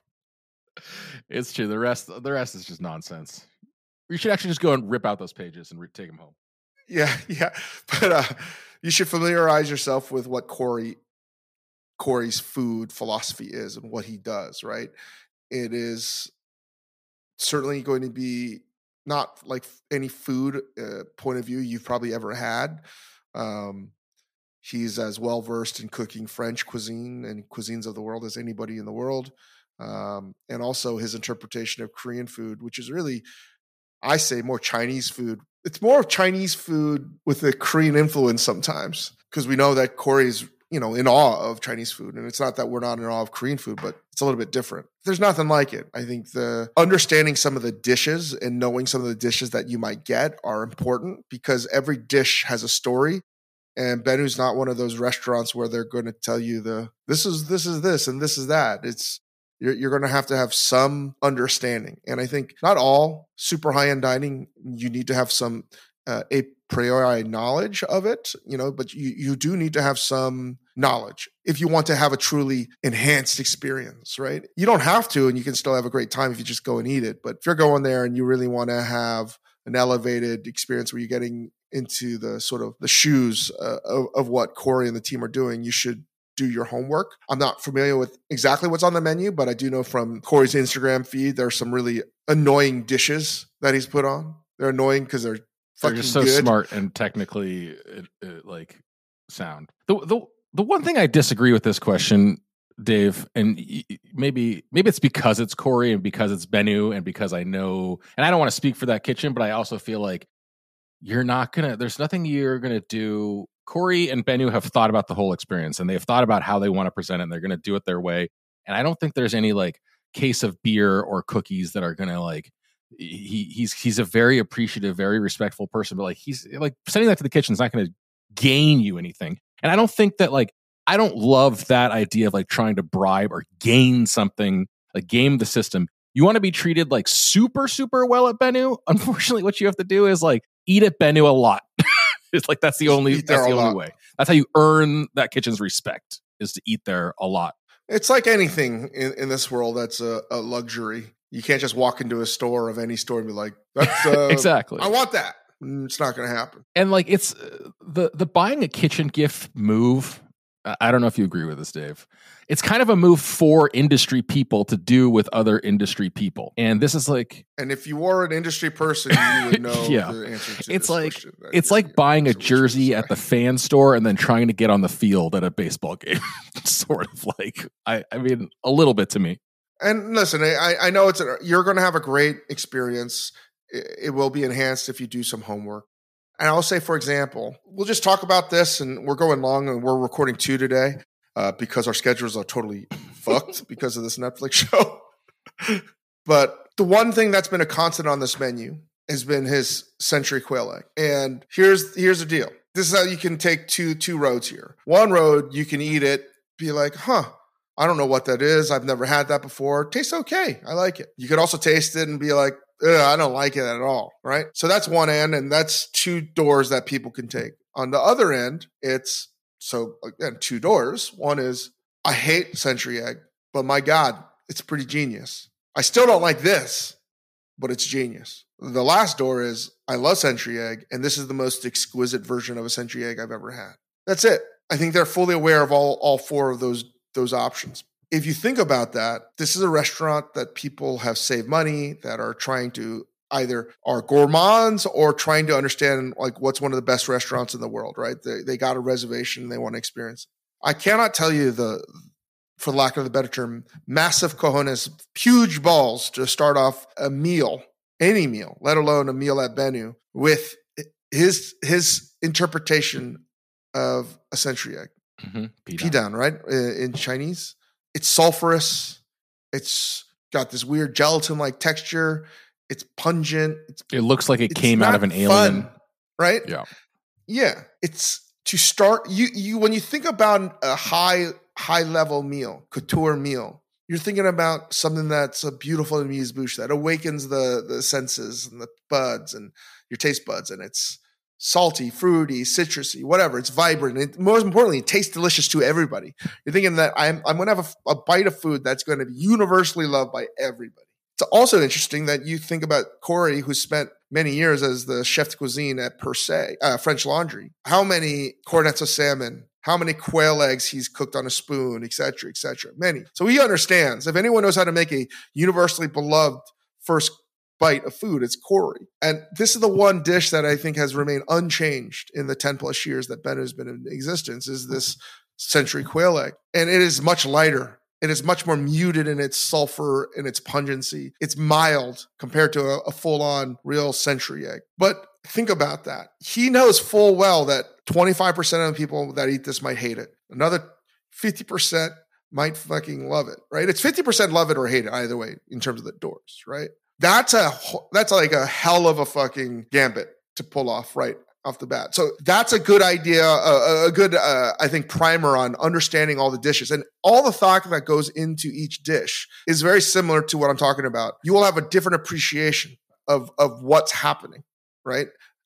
It's true. The rest, the rest is just nonsense. You should actually just go and rip out those pages and re- take them home. Yeah, yeah. But uh, you should familiarize yourself with what Corey Corey's food philosophy is and what he does, right? It is certainly going to be not like any food uh, point of view you've probably ever had. Um, he's as well versed in cooking French cuisine and cuisines of the world as anybody in the world. Um, and also his interpretation of Korean food, which is really, I say, more Chinese food. It's more of Chinese food with a Korean influence sometimes, because we know that Corey's, you know, in awe of Chinese food. And it's not that we're not in awe of Korean food, but it's a little bit different. There's nothing like it. I think the understanding some of the dishes and knowing some of the dishes that you might get are important, because every dish has a story. And Bennu's not one of those restaurants where they're going to tell you the, this is, this is this, and this is that. It's, you're, you're going to have to have some understanding. And I think not all super high-end dining, you need to have some uh, a priori knowledge of it, you know, but you, you do need to have some knowledge if you want to have a truly enhanced experience, right? You don't have to, and you can still have a great time if you just go and eat it. But if you're going there and you really want to have an elevated experience where you're getting into the sort of the shoes uh, of, of what Corey and the team are doing, you should do your homework. I'm not familiar with exactly what's on the menu, but I do know from Corey's Instagram feed, there's some really annoying dishes that he's put on. They're annoying because they're They're just so good. smart and technically uh, uh, like sound. The, the the one thing I disagree with this question, Dave, and maybe maybe it's because it's Corey and because it's Bennu and because I know, and I don't want to speak for that kitchen, but I also feel like you're not gonna. There's nothing you're gonna do. Corey and Bennu have thought about the whole experience and they've thought about how they want to present it and they're going to do it their way. And I don't think there's any like case of beer or cookies that are going to like, he he's, he's a very appreciative, very respectful person, but like, he's like sending that to the kitchen is not going to gain you anything. And I don't think that like, I don't love that idea of like trying to bribe or gain something, like game the system. You want to be treated like super, super well at Bennu. Unfortunately, what you have to do is like eat at Bennu a lot. It's like that's the only Eat there that's the a only lot. way. That's how you earn that kitchen's respect, is to eat there a lot. It's like anything in, in this world that's a, a luxury. You can't just walk into a store of any store and be like, "That's uh, Exactly. I want that." Mm, It's not going to happen. And like it's uh, the the buying a kitchen gift move. I I don't know if you agree with this, Dave. It's kind of a move for industry people to do with other industry people. And this is like, And if you were an industry person, you would know Yeah. the answer to it's this like question. That it's you're- like buying a you're- jersey at the fan store and then trying to get on the field at a baseball game. Sort of like, I, I mean, a little bit to me. And listen, I, I know it's a, you're going to have a great experience. It, it will be enhanced if you do some homework. And I'll say, for example, we'll just talk about this, and we're going long, and we're recording two today uh, because our schedules are totally fucked because of this Netflix show. But the one thing that's been a constant on this menu has been his century quail egg. And here's here's the deal. This is how you can take two two roads here. One road, you can eat it, be like, huh, I don't know what that is. I've never had that before. Tastes okay. I like it. You could also taste it and be like, ugh, I don't like it at all, right? So that's one end, and that's two doors that people can take. On the other end, it's, so again, two doors. One is, I hate century egg, but my God, it's pretty genius. I still don't like this, but it's genius. The last door is, I love century egg, and this is the most exquisite version of a century egg I've ever had. That's it. I think they're fully aware of all, all four of those, those options. If you think about that, this is a restaurant that people have saved money, that are trying to either are gourmands or trying to understand like what's one of the best restaurants in the world, right? They, they got a reservation and they want to experience it. I cannot tell you the, for lack of a better term, massive cojones, huge balls to start off a meal, any meal, let alone a meal at Bennu, with his his interpretation of a century egg. Mm-hmm. Pidang, right? In Chinese. It's sulfurous. It's got this weird gelatin-like texture. It's pungent. It's, It looks like it it's came out not of an alien. fun, right? Yeah. Yeah. It's to start you you when you think about a high high level meal, couture meal, you're thinking about something that's a beautiful amuse-bouche that awakens the the senses and the buds and your taste buds, and it's salty, fruity, citrusy, whatever. It's vibrant. It, most importantly, it tastes delicious to everybody. You're thinking that I'm I'm going to have a, a bite of food that's going to be universally loved by everybody. It's also interesting that you think about Corey, who spent many years as the chef de cuisine at Per Se, uh, French Laundry. How many cornets of salmon, how many quail eggs he's cooked on a spoon, et cetera, et cetera. Many. So he understands. If anyone knows how to make a universally beloved first bite of food, it's Corey. And this is the one dish that I think has remained unchanged in the ten plus years that Ben has been in existence, is this century quail egg. And it is much lighter. It is much more muted in its sulfur and its pungency. It's mild compared to a, a full-on real century egg. But think about that. He knows full well that twenty-five percent of the people that eat this might hate it. Another fifty percent might fucking love it, right? It's fifty percent love it or hate it either way in terms of the doors, right? That's a that's like a hell of a fucking gambit to pull off right off the bat. So that's a good idea, a, a good, uh, I think, primer on understanding all the dishes. And all the thought that goes into each dish is very similar to what I'm talking about. You will have a different appreciation of, of what's happening, right?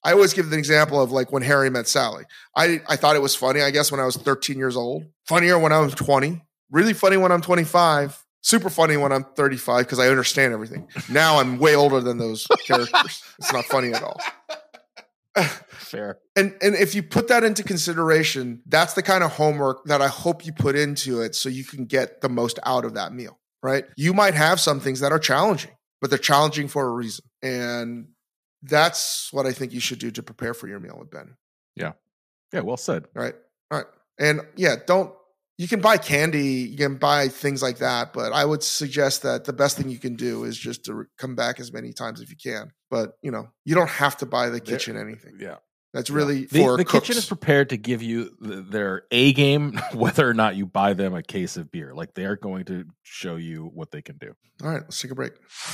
I always give the example of like when Harry met Sally. I, I thought it was funny, I guess, when I was thirteen years old. Funnier when I was twenty. Really funny when I'm twenty-five. Super funny when I'm thirty-five because I understand everything. Now I'm way older than those characters. It's not funny at all. Fair. And and if you put that into consideration, that's the kind of homework that I hope you put into it so you can get the most out of that meal, right? You might have some things that are challenging, but they're challenging for a reason. And that's what I think you should do to prepare for your meal with Ben. Yeah. Yeah, well said. All right. All right. And yeah, don't, you can buy candy, you can buy things like that, but I would suggest that the best thing you can do is just to come back as many times as you can. But, you know, you don't have to buy the kitchen anything. Yeah. That's really yeah. for the, the cooks. kitchen is prepared to give you the, their A game, whether or not you buy them a case of beer. Like they are going to show you what they can do. All right, let's take a break.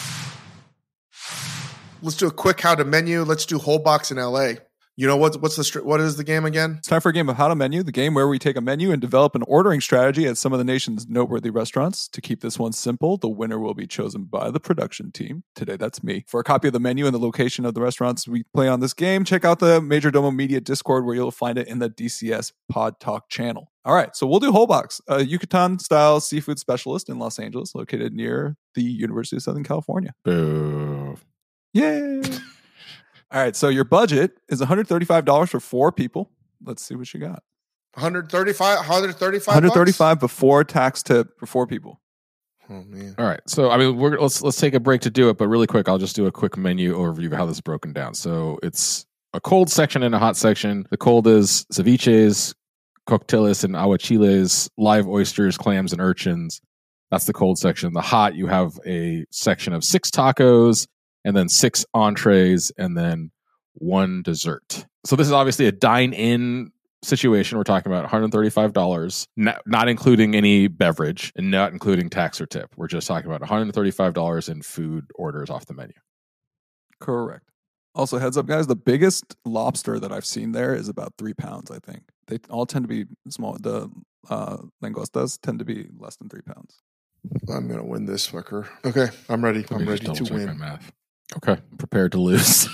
Let's do a quick how to menu. Let's do whole box in L A. You know what? What's the str- what is the game again? It's time for a game of How to Menu, the game where we take a menu and develop an ordering strategy at some of the nation's noteworthy restaurants. To keep this one simple, the winner will be chosen by the production team. Today, that's me. For a copy of the menu and the location of the restaurants we play on this game, check out the Major Domo Media Discord, where you'll find it in the D C S Pod Talk channel. All right, so we'll do whole box, a Yucatan-style seafood specialist in Los Angeles, located near the University of Southern California. Boo. Yay! All right, so your budget is one hundred thirty-five dollars for four people. Let's see what you got. one hundred thirty-five, one hundred thirty-five, one hundred thirty-five before tax tip for four people. Oh man! All right, so I mean, we're, let's let's take a break to do it, but really quick, I'll just do a quick menu overview of how this is broken down. So it's a cold section and a hot section. The cold is ceviches, cocteles, and aguachiles, live oysters, clams, and urchins. That's the cold section. The hot, you have a section of six tacos, and then six entrees, and then one dessert. So this is obviously a dine-in situation. We're talking about one hundred thirty-five dollars, not, not including any beverage and not including tax or tip. We're just talking about one hundred thirty-five dollars in food orders off the menu. Correct. Also, heads up, guys, the biggest lobster that I've seen there is about three pounds, I think. They all tend to be small. The uh, langostas tend to be less than three pounds. I'm going to win this, fucker. Okay, I'm ready. Let I'm me ready just to double check win. my math. Okay, prepared to lose.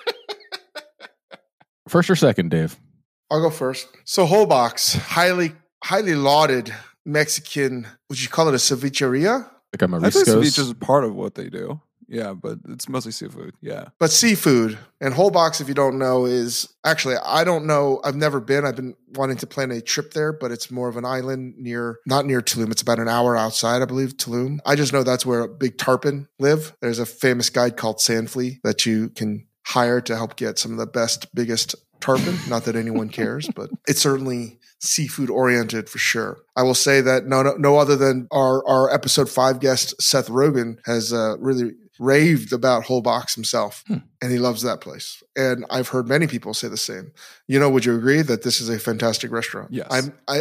First or second, Dave? I'll go first. So whole box, highly, highly lauded Mexican, would you call it a cevicheria? Like a I think ceviche Mariscos? is part of what they do. Yeah, but it's mostly seafood. Yeah. But seafood. And whole box, if you don't know, is actually, I don't know. I've never been. I've been wanting to plan a trip there, but it's more of an island near, not near Tulum. It's about an hour outside, I believe, Tulum. I just know that's where big tarpon live. There's a famous guide called Sandflea that you can hire to help get some of the best, biggest tarpon. Not that anyone cares, but it's certainly seafood oriented for sure. I will say that no, no, no other than our, our episode five guest, Seth Rogen, has uh, really raved about whole box himself, hmm. and he loves that place. And I've heard many people say the same. You know, would you agree that this is a fantastic restaurant? Yes. I'm, I,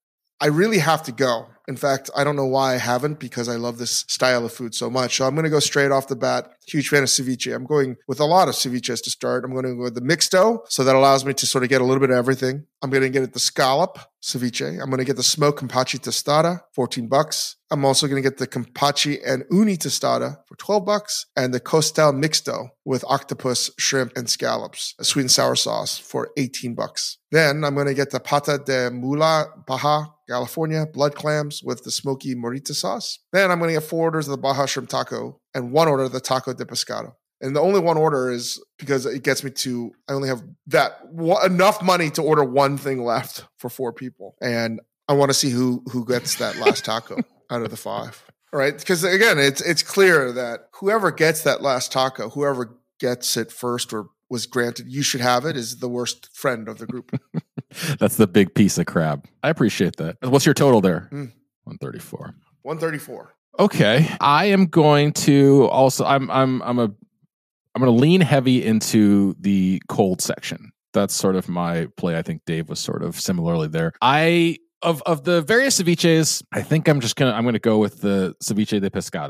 I really have to go. In fact, I don't know why I haven't, because I love this style of food so much. So I'm going to go straight off the bat. Huge fan of ceviche. I'm going with a lot of ceviches to start. I'm going to go with the mixto. So that allows me to sort of get a little bit of everything. I'm going to get it the scallop ceviche. I'm going to get the smoked campachi tostada, fourteen bucks. I'm also going to get the campachi and uni tostada for twelve bucks, and the costal mixto with octopus, shrimp, and scallops, a sweet and sour sauce for eighteen bucks. Then I'm going to get the pata de mula Baja California blood clams with the smoky morita sauce. Then I'm going to get four orders of the Baja shrimp taco and one order of the taco de pescado. And the only one order is because it gets me to, I only have that w- enough money to order one thing left for four people. And I want to see who, who gets that last taco out of the five. All right. Because again, it's, it's clear that whoever gets that last taco, whoever gets it first or was granted, you should have it, is the worst friend of the group. That's the big piece of crab. I appreciate that. What's your total there? Mm. one thirty-four. one thirty-four. Okay. I am going to also, I'm, I'm, I'm a, I'm going to lean heavy into the cold section. That's sort of my play. I think Dave was sort of similarly there. I, of, of the various ceviches, I think I'm just going to, I'm going to go with the ceviche de pescado.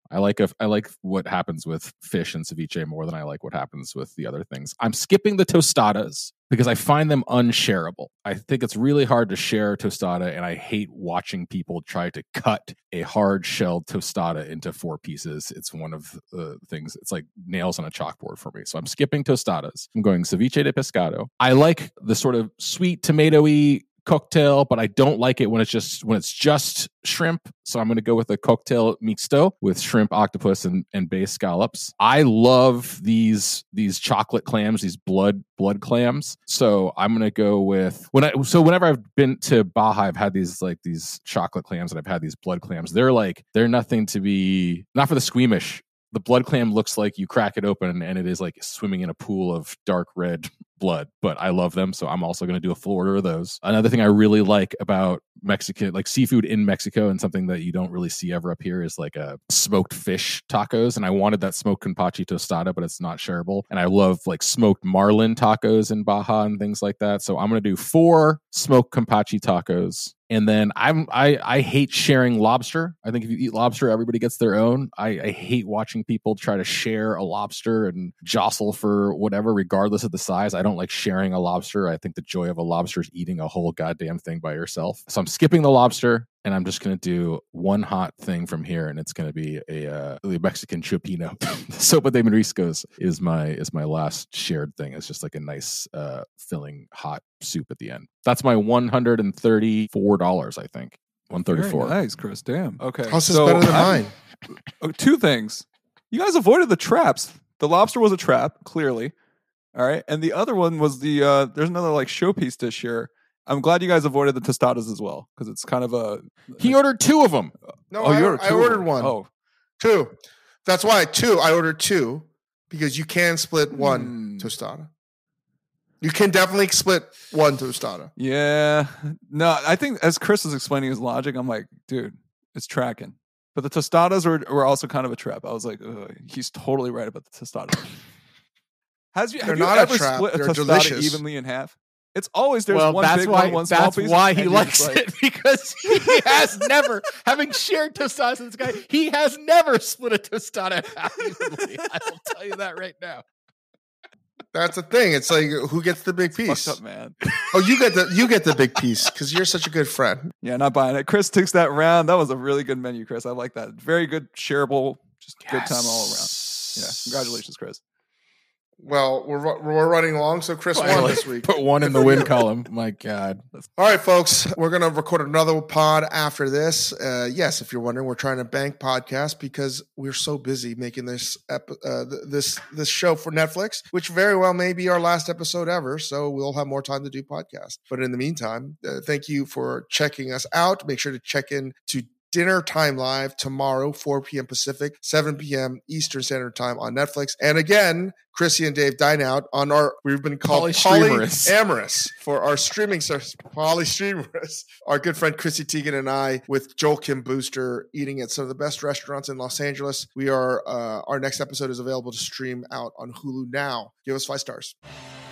I like a, I like what happens with fish and ceviche more than I like what happens with the other things. I'm skipping the tostadas because I find them unshareable. I think it's really hard to share a tostada, and I hate watching people try to cut a hard-shelled tostada into four pieces. It's one of the things, it's like nails on a chalkboard for me. So I'm skipping tostadas. I'm going ceviche de pescado. I like the sort of sweet tomatoey cocktail, but I don't like it when it's just when it's just shrimp. So I'm going to go with a cocktail mixto with shrimp, octopus, and, and bay scallops. I love these these chocolate clams, these blood blood clams. So I'm going to go with when I so whenever I've been to Baja, I've had these like these chocolate clams and I've had these blood clams. They're like they're nothing to be not for the squeamish. The blood clam looks like you crack it open and it is like swimming in a pool of dark red blood, but I love them. So I'm also going to do a full order of those. Another thing I really like about Mexican, like seafood in Mexico, and something that you don't really see ever up here is like a smoked fish tacos. And I wanted that smoked campachi tostada, but it's not shareable. And I love like smoked marlin tacos in Baja and things like that. So I'm going to do four smoked campachi tacos. And then I'm I I hate sharing lobster. I think if you eat lobster, everybody gets their own. I, I hate watching people try to share a lobster and jostle for whatever, regardless of the size. I don't like sharing a lobster. I think the joy of a lobster is eating a whole goddamn thing by yourself. So I'm skipping the lobster, and I'm just going to do one hot thing from here, and it's going to be a uh, Mexican chupino. Sopa de mariscos is my is my last shared thing. It's just like a nice uh, filling hot soup at the end. That's my one hundred thirty-four dollars, I think. one hundred thirty-four Very nice, Chris. Damn. Okay. How's this so better than I'm- mine? Oh, two things. You guys avoided the traps. The lobster was a trap, clearly. All right. And the other one was the, uh, there's another like showpiece dish here. I'm glad you guys avoided the tostadas as well, because it's kind of a. He ordered two of them. No, oh, I, you I ordered, two of ordered them. one. Oh, Two. That's why two. I ordered two because you can split one Hmm. tostada. You can definitely split one tostada. yeah. No, I think as Chris was explaining his logic, I'm like, dude, it's tracking. But the tostadas were, were also kind of a trap. I was like, ugh, he's totally right about the tostada. Has you, have They're you not a ever trap. split a They're tostada delicious. evenly in half? It's always there's well, one that's big why one, one small that's piece. why he and you're likes just like- it, because he has never, having shared tostadas with this guy, he has never split a tostada half evenly. I will tell you that right now. That's the thing. It's like who gets the big piece? Fucked up, man. Oh, you get the you get the big piece because you're such a good friend. Yeah, not buying it. Chris takes that round. That was a really good menu, Chris. I like that. Very good, shareable, just good time all around. Yeah, congratulations, Chris. Well, we're ru- we're running long, so Chris won Finally, this week. Put one in the win column. My God. All right, folks, we're going to record another pod after this. Uh, yes, if you're wondering, we're trying to bank podcast because we're so busy making this ep- uh, th- this this show for Netflix, which very well may be our last episode ever. So we'll have more time to do podcasts. But in the meantime, uh, thank you for checking us out. Make sure to check in to Dinner Time Live tomorrow, four p.m. Pacific, seven p.m. Eastern Standard Time on Netflix. And again, Chrissy and Dave dine out on our, we've been called Polystreamerous. Polyamorous for our streaming service, Polystreamerous. Our good friend Chrissy Teigen and I with Joel Kim Booster eating at some of the best restaurants in Los Angeles. We are, uh, our next episode is available to stream out on Hulu now. Give us five stars.